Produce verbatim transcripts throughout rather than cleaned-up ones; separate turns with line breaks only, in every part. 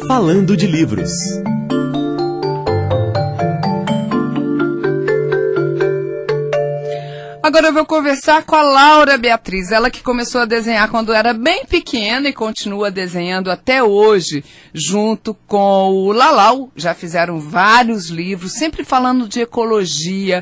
Falando de Livros.
Agora eu vou conversar com a Laura Beatriz, ela que começou a desenhar quando era bem pequena e continua desenhando até hoje, junto com o Lalau. Já fizeram vários livros, sempre falando de ecologia,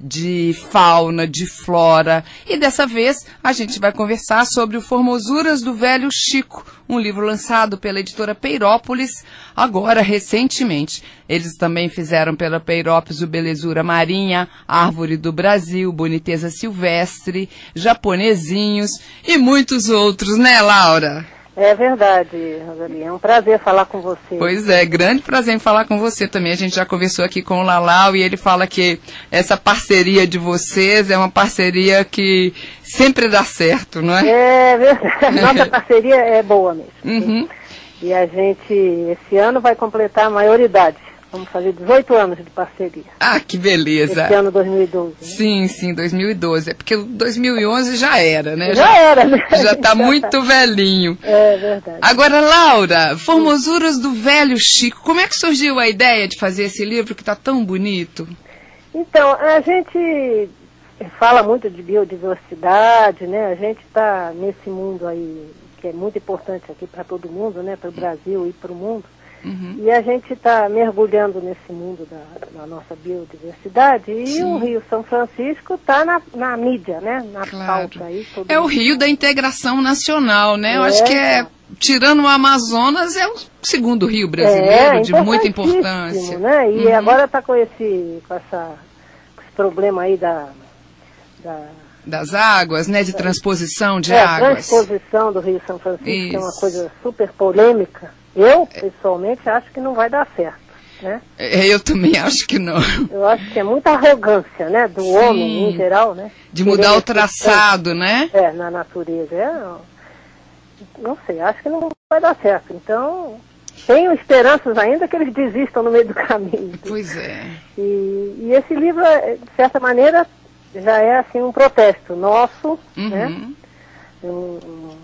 de fauna, de flora. E dessa vez a gente vai conversar sobre o Formosuras do Velho Chico, um livro lançado pela editora Peirópolis, agora recentemente. Eles também fizeram pela Peirópolis o Belezura Marinha, Árvore do Brasil, Boniteza Silvestre, Japonesinhos e muitos outros, né, Laura?
É verdade, Rosalie. É um prazer falar com você.
Pois é, grande prazer em falar com você também. A gente já conversou aqui com o Lalau e ele fala que essa parceria de vocês é uma parceria que sempre dá certo, não é?
É verdade. Nossa parceria é boa mesmo.
Uhum.
E a gente, esse ano, vai completar a maioridade. Vamos fazer dezoito anos de parceria.
Ah, que beleza.
Esse ano dois mil e doze. Né?
Sim, sim, dois mil e doze. É porque dois mil e onze já era, né?
Já, já era, né?
Já está muito velhinho.
É verdade.
Agora, Laura, Formosuras do Velho Chico, como é que surgiu a ideia de fazer esse livro que está tão bonito?
Então, a gente fala muito de biodiversidade, né? A gente está nesse mundo aí, que é muito importante aqui para todo mundo, né? Para o Brasil e para o mundo. Uhum. E a gente está mergulhando nesse mundo da, da nossa biodiversidade e Sim. o Rio São Francisco está na, na mídia, né? Na
claro.
pauta aí.
É mundo. O Rio da integração nacional, né? Eu
é,
acho que é, tirando o Amazonas, é o segundo rio brasileiro
é,
de muita importância.
Né? E
uhum.
agora está com esse, com, essa, com esse problema aí da... da
das águas, né? De transposição de
é,
águas.
transposição do Rio São Francisco,
Isso.
que é uma coisa super polêmica. Eu, pessoalmente, acho que não vai dar certo, né?
Eu também acho que não.
Eu acho que é muita arrogância, né? Do Sim. homem, em geral, né?
De mudar o traçado, né?
É, na natureza. É, não sei, acho que não vai dar certo. Então, tenho esperanças ainda que eles desistam no meio do caminho.
Pois é.
E, e esse livro, de certa maneira, já é, assim, um protesto nosso,
uhum.
né? Um,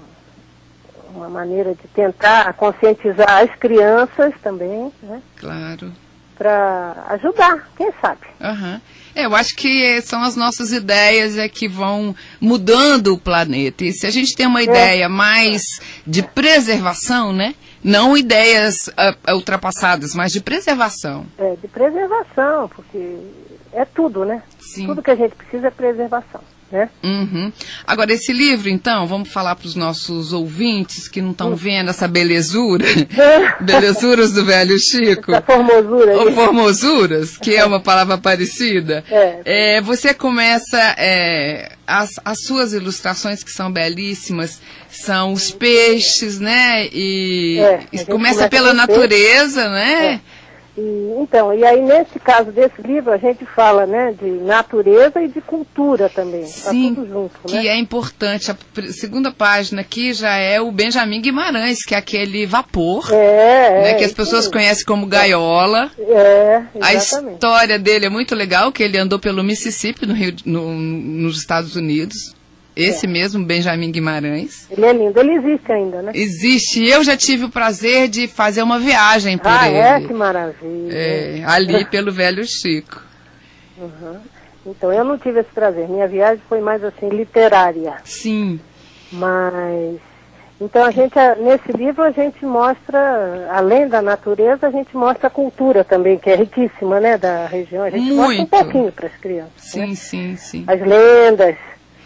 uma maneira de tentar conscientizar as crianças também, né?
Claro.
Para ajudar, quem sabe.
Uhum. É, eu acho que são as nossas ideias é que vão mudando o planeta. E se a gente tem uma ideia é. mais de preservação, né? Não ideias uh, ultrapassadas, mas de preservação.
É, de preservação, porque é tudo, né?
Sim.
Tudo que a gente precisa é preservação. Né?
Uhum. Agora, esse livro, então, vamos falar para os nossos ouvintes que não estão uhum. vendo essa belezura, belezuras do Velho Chico.
Essa formosura.
Ou formosuras, que é uma palavra parecida.
É.
É, você começa, é, as, as suas ilustrações, que são belíssimas, são os peixes, né? E,
é,
e começa, começa pela natureza, peixe. Né?
É. E, então, e aí nesse caso desse livro a gente fala, né, de natureza e de cultura também.
Sim,
tá tudo junto,
que
né?
é importante. A segunda página aqui já é o Benjamin Guimarães, que é aquele vapor,
é,
né,
é,
que as pessoas conhecem como gaiola.
É,
a história dele é muito legal, que ele andou pelo Mississippi, no Rio, no, nos Estados Unidos. Esse é. mesmo, Benjamin Guimarães.
Ele é lindo, ele existe ainda, né?
Existe, e eu já tive o prazer de fazer uma viagem por
ah,
ele.
Ah, é? Que maravilha.
É, ali pelo Velho Chico.
Uhum. Então, eu não tive esse prazer. Minha viagem foi mais, assim, literária.
Sim.
Mas... Então, a gente, nesse livro, a gente mostra, além da natureza, a gente mostra a cultura também, que é riquíssima, né, da região. A gente
Muito.
mostra um pouquinho para as crianças.
Sim,
né?
sim, sim.
As lendas.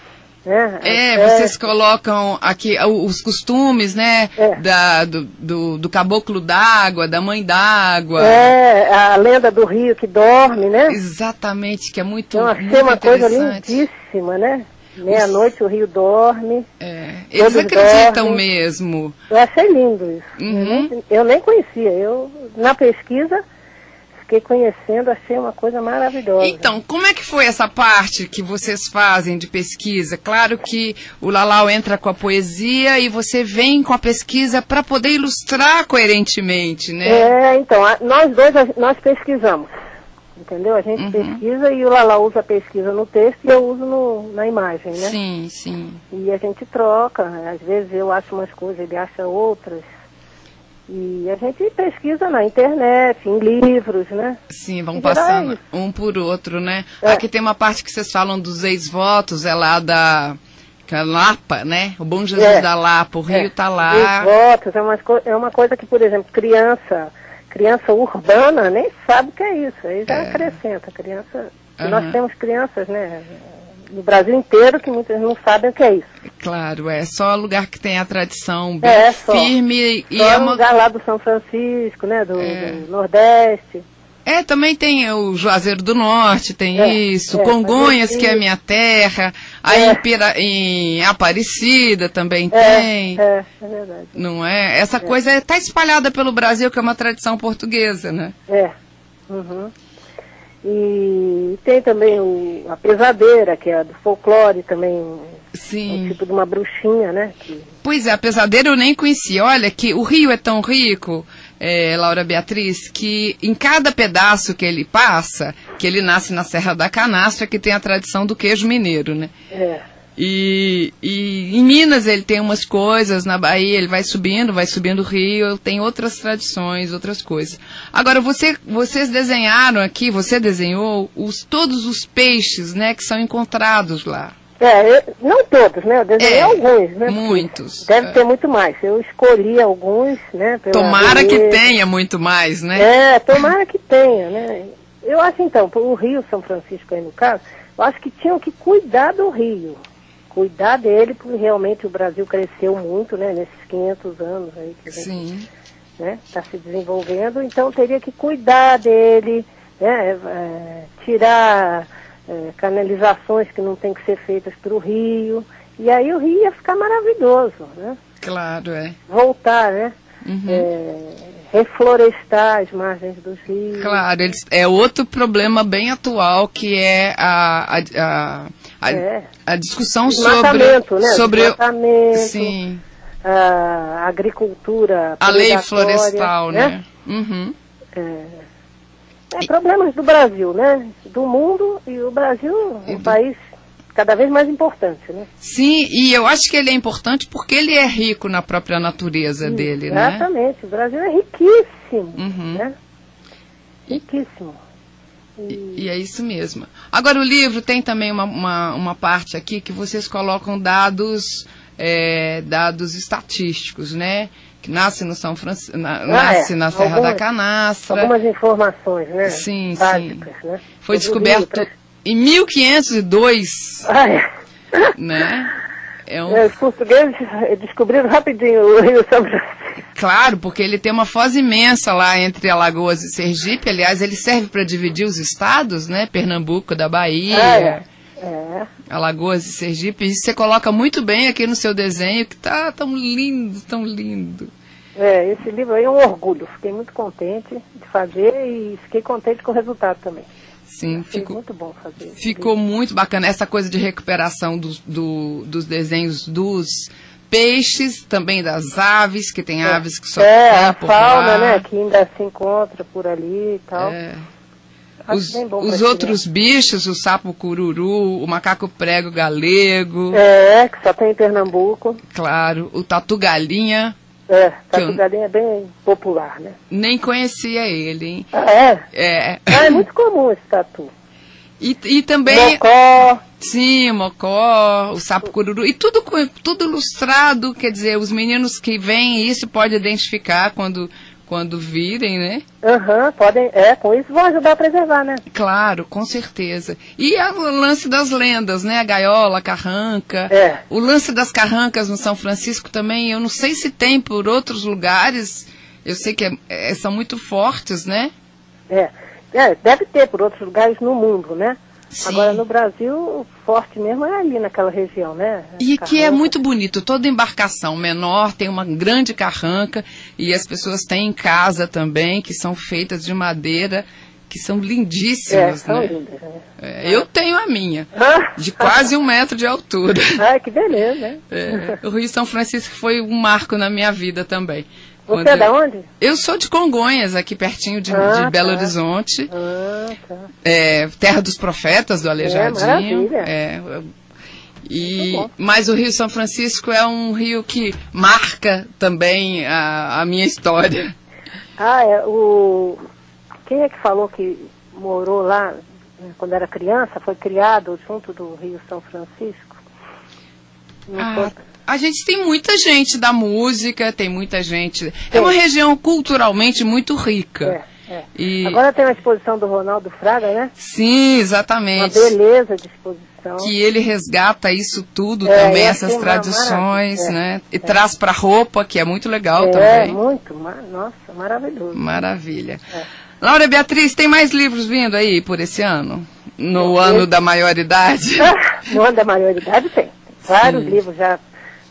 Né?
É,
é,
vocês colocam aqui os costumes, né,
é.
da, do, do, do caboclo d'água, da mãe d'água.
É, a lenda do rio que dorme, né?
Exatamente, que é muito,
então, achei
muito
uma coisa
interessante.
lindíssima, né? Meia-noite o rio dorme.
É, eles acreditam dormem. mesmo.
Eu achei lindo isso.
Uhum.
Eu, nem, eu nem conhecia. Eu, na pesquisa... Fiquei conhecendo, achei uma coisa maravilhosa.
Então, como é que foi essa parte que vocês fazem de pesquisa? Claro que o Lalau entra com a poesia e você vem com a pesquisa para poder ilustrar coerentemente, né?
É, então, a, nós dois, a, nós pesquisamos, entendeu? A gente uhum. pesquisa e o Lalau usa a pesquisa no texto e eu uso no, na imagem, né?
Sim, sim.
E a gente troca, às vezes eu acho umas coisas, ele acha outras. E a gente pesquisa na internet, em livros, né?
Sim, vão passando é um por outro, né? É. Aqui tem uma parte que vocês falam dos ex-votos, é lá da é Lapa, né? O Bom Jesus é. da Lapa, o Rio é. tá lá.
Ex-votos é uma, é uma coisa que, por exemplo, criança, criança urbana nem sabe o que é isso. Aí já é. acrescenta, criança... Uhum. Nós temos crianças, né? No Brasil inteiro que muitas não sabem o que é isso.
Claro, é só lugar que tem a tradição bem é, firme.
Só, e só é uma... lugar lá do São Francisco, né, do, é. do Nordeste.
É, também tem o Juazeiro do Norte, tem é, isso, é, Congonhas, que é a minha terra, aí é. em, Pira... em Aparecida também
é,
tem.
É, é verdade.
Não é? Essa é. coisa está espalhada pelo Brasil, que é uma tradição portuguesa, né?
É. Uhum. E tem também o, a pesadeira, que é do folclore também,
Sim.
um tipo de uma bruxinha, né? Que...
Pois é, a pesadeira eu nem conhecia. Olha que o Rio é tão rico, é, Laura Beatriz, que em cada pedaço que ele passa, que ele nasce na Serra da Canastra, que tem a tradição do queijo mineiro, né?
É.
E, e em Minas ele tem umas coisas, na Bahia ele vai subindo, vai subindo o Rio, tem outras tradições, outras coisas. Agora, você, vocês desenharam aqui, você desenhou os, todos os peixes, né, que são encontrados lá.
É, eu, não todos, né, eu desenhei é, alguns, né.
Muitos.
Deve é. ter muito mais, eu escolhi alguns, né. Pela
tomara beleza. que tenha muito mais, né.
É, tomara que tenha, né. Eu acho então, o Rio São Francisco aí no caso, eu acho que tinham que cuidar do Rio. Cuidar dele, porque realmente o Brasil cresceu muito, né, nesses quinhentos anos aí que a gente está se desenvolvendo, então teria que cuidar dele, né, é, tirar é, canalizações que não tem que ser feitas para o Rio, e aí o Rio ia ficar maravilhoso, né?
Claro, é.
Voltar, né?
Uhum.
É, reflorestar as margens dos rios.
Claro, eles, é outro problema bem atual, que é a, a, a, a, é. a discussão sobre...
Né?
sobre
sim. A agricultura
a lei florestal, né? né? Uhum.
É, é, problemas do Brasil, né? Do mundo, e o Brasil é um do... país cada vez mais importante, né?
Sim, e eu acho que ele é importante porque ele é rico na própria natureza
Sim,
dele, né?
Exatamente, o Brasil é riquíssimo,
uhum.
né? Riquíssimo. E...
E, e é isso mesmo. Agora, o livro tem também uma, uma, uma parte aqui que vocês colocam dados, é, dados estatísticos, né? Que nasce no São Francisco, na,
ah,
nasce
é.
na Serra
algumas,
da Canastra.
Algumas informações, né?
Sim,
básicas,
sim.
Né?
Foi descoberto em mil quinhentos e dois,
ah, é.
né? É um...
é, os portugueses descobriram rapidinho o Rio São Francisco.
Claro, porque ele tem uma foz imensa lá entre Alagoas e Sergipe. Aliás, ele serve para dividir os estados, né? Pernambuco da Bahia,
ah, é. É.
Alagoas e Sergipe. Isso você coloca muito bem aqui no seu desenho, que tá tão lindo, tão lindo.
É, esse livro aí é um orgulho. Fiquei muito contente de fazer e fiquei contente com o resultado também.
Sim, ficou
muito bom fazer.
Ficou livro. muito bacana essa coisa de recuperação do, do, dos desenhos dos peixes, também das aves, que tem
é.
aves que só
é,
tem
a
por
fauna,
lá.
né, que ainda se encontra por ali e tal.
É.
Acho
Os,
bem bom
os outros bichos, o sapo cururu, o macaco prego galego.
É, que só tem em Pernambuco.
Claro, o tatu-galinha.
É, tatu-galinha é bem popular, né?
Nem conhecia ele, hein?
Ah, é?
É.
Ah, é muito comum esse tatu.
E, e também...
Mocó.
Sim, mocó, o sapo cururu. E tudo, tudo ilustrado, quer dizer, os meninos que veem isso podem identificar quando... quando virem, né?
Aham, uhum, podem, é, com isso vão ajudar a preservar, né?
Claro, com certeza. E a, o lance das lendas, né? A gaiola, a carranca.
É.
O lance das carrancas no São Francisco também, eu não sei se tem por outros lugares, eu sei que é, é, são muito fortes, né?
É. é, deve ter por outros lugares no mundo, né?
Sim.
Agora, no Brasil, o forte mesmo é ali naquela região, né?
E que é muito bonito. Toda embarcação menor tem uma grande carranca e as pessoas têm em casa também, que são feitas de madeira, que são lindíssimas,
é, são
né?
lindas, né?
É, eu tenho a minha, de quase um metro de altura.
Ah, que beleza, né?
É, o Rio São Francisco foi um marco na minha vida também.
Você é da onde?
Eu sou de Congonhas, aqui pertinho de,
ah,
de Belo
tá.
Horizonte.
Ah, tá.
É, terra dos profetas, do Aleijadinho.
É, maravilha.
É, E, mas o Rio São Francisco é um rio que marca também a, a minha história.
Ah, é, o... quem é que falou que morou lá, né, quando era criança, foi criado junto do Rio São Francisco?
Ah, a gente tem muita gente da música, tem muita gente... Tem. É uma região culturalmente muito rica.
É, é.
E...
Agora tem a exposição do Ronaldo Fraga, né?
Sim, exatamente.
Uma beleza de exposição.
Que ele resgata isso tudo
é,
também, essas tradições, é, né? E é. traz para roupa, que é muito legal
é,
também.
É, muito. Nossa, maravilhoso.
Maravilha. É. Laura Beatriz, tem mais livros vindo aí por esse ano? No
Esse...
ano da maioridade?
No ano da maioridade tem. tem vários Sim. livros já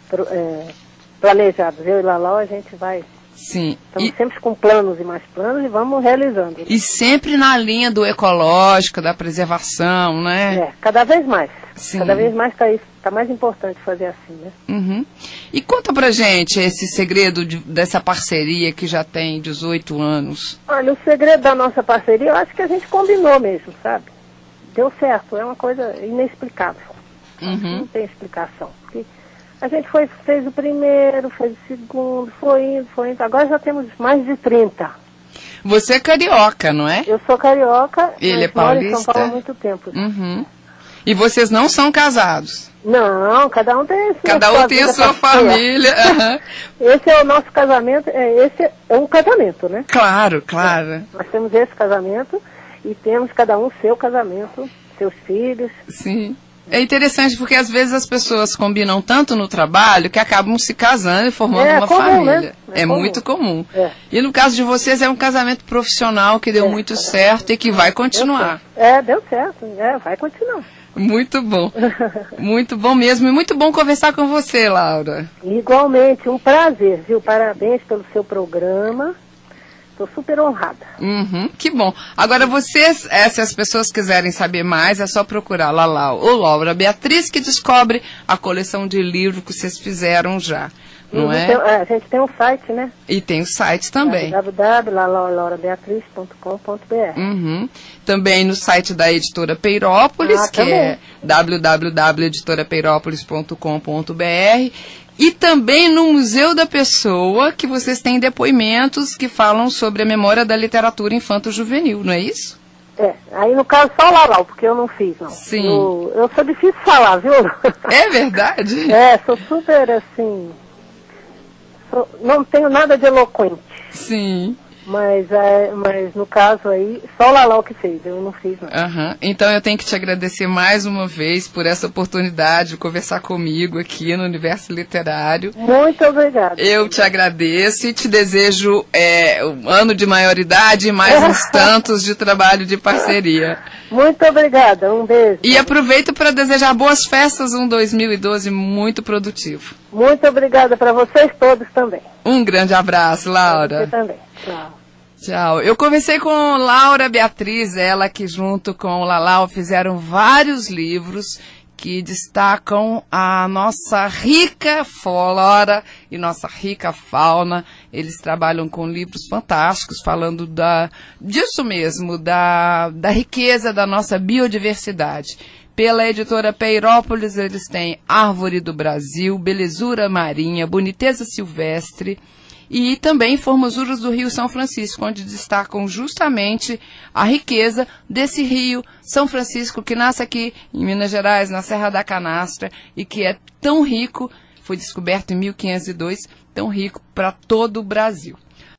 é, planejados. Eu e Lalau, a gente vai...
Sim.
Estamos
e...
sempre com planos e mais planos e vamos realizando.
E sempre na linha do ecológico, da preservação, né?
É, cada vez mais.
Sim.
Cada vez mais está tá mais importante fazer assim, né?
Uhum. E conta pra gente esse segredo de, dessa parceria que já tem dezoito anos.
Olha, o segredo da nossa parceria, eu acho que a gente combinou mesmo, sabe? Deu certo, é uma coisa inexplicável.
Uhum.
Não tem explicação. Porque a gente foi, fez o primeiro, fez o segundo, foi indo, foi indo. Agora já temos mais de trinta.
Você é carioca, não é?
Eu sou carioca.
Ele é
paulista. Moro em São Paulo há muito tempo.
Uhum. E vocês não são casados?
Não, cada um tem a sua
Cada um tem a sua família. Uhum.
Esse é o nosso casamento, é, esse é um casamento, né?
Claro, claro.
É, nós temos esse casamento e temos cada um seu casamento, seus filhos.
Sim. É interessante porque às vezes as pessoas combinam tanto no trabalho que acabam se casando e formando
é,
uma
comum,
família.
Né?
É, é comum. muito comum.
É.
E no caso de vocês é um casamento profissional que deu é. muito certo e que vai continuar.
Deu é, deu certo. É, vai continuar.
Muito bom. Muito bom mesmo. E muito bom conversar com você, Laura.
Igualmente, um prazer, viu? Parabéns pelo seu programa. Estou super honrada.
Uhum, que bom. Agora, vocês, é, se as pessoas quiserem saber mais, é só procurar Lalau ou Laura Beatriz, que descobre a coleção de livros que vocês fizeram já. Não
uhum,
é?
Tem, a gente tem um site, né?
E tem o site também.
w w w ponto lalau laura beatriz ponto com ponto b r.
Uhum. Também no site da Editora Peirópolis,
ah,
que também. é w w w ponto editora peirópolis ponto com ponto b r. E também no Museu da Pessoa, que vocês têm depoimentos que falam sobre a memória da literatura infanto-juvenil, não é isso?
É, aí no caso só o Lalau, porque eu não fiz, não.
Sim.
Eu, eu sou difícil de falar, viu?
É verdade?
É, sou super, assim, sou, não tenho nada de eloquente.
Sim.
Mas, é, mas no caso aí, só o Lalau que fez, eu não fiz não.
Uhum. Então eu tenho que te agradecer mais uma vez por essa oportunidade de conversar comigo aqui no Universo Literário.
Muito obrigada.
Eu te agradeço e te desejo é, um ano de maioridade e mais uns tantos de trabalho de parceria.
Muito obrigada, um beijo.
E aproveito para desejar boas festas, um dois mil e doze muito produtivo.
Muito obrigada para vocês todos também.
Um grande abraço, Laura.
Você também. Tchau.
Tchau. Eu conversei com Laura Beatriz, ela que junto com o Lalau fizeram vários livros que destacam a nossa rica flora e nossa rica fauna. Eles trabalham com livros fantásticos, falando da, disso mesmo, da, da riqueza da nossa biodiversidade. Pela Editora Peirópolis, eles têm Árvore do Brasil, Belezura Marinha, Boniteza Silvestre, e também Formosuras do Rio São Francisco, onde destacam justamente a riqueza desse rio São Francisco, que nasce aqui em Minas Gerais, na Serra da Canastra, e que é tão rico, foi descoberto em mil quinhentos e dois, tão rico para todo o Brasil.